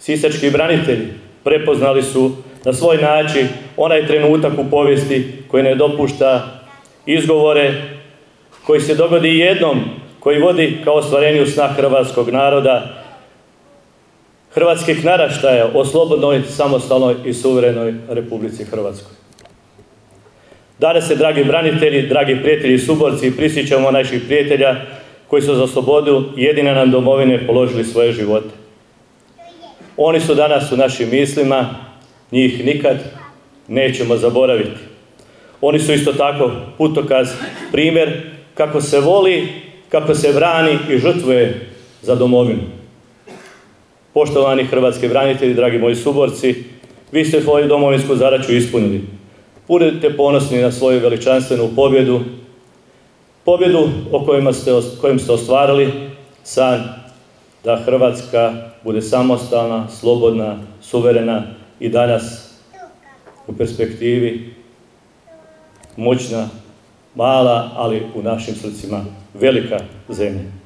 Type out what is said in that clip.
Sisački branitelji prepoznali su na svoj način onaj trenutak u povijesti koji ne dopušta izgovore, koji se dogodi jednom, koji vodi ka ostvarenju sna hrvatskog naroda, hrvatskih naraštaja o slobodnoj, samostalnoj i suverenoj Republici Hrvatskoj. Danas se, dragi branitelji, dragi prijatelji i suborci, prisjećamo naših prijatelja koji su za slobodu jedine nam domovine položili svoje živote. Oni su danas u našim mislima, njih nikad nećemo zaboraviti. Oni su isto tako putokaz, primjer kako se voli, kako se brani i žrtvuje za domovinu. Poštovani hrvatski branitelji, dragi moji suborci, vi ste svoju domovinsku zadaću ispunili. Budite ponosni na svoju veličanstvenu pobjedu, pobjedu kojom ste ostvarili san da Hrvatska bude samostalna, slobodna, suverena i danas u perspektivi moćna, mala, ali u našim srcima velika zemlja.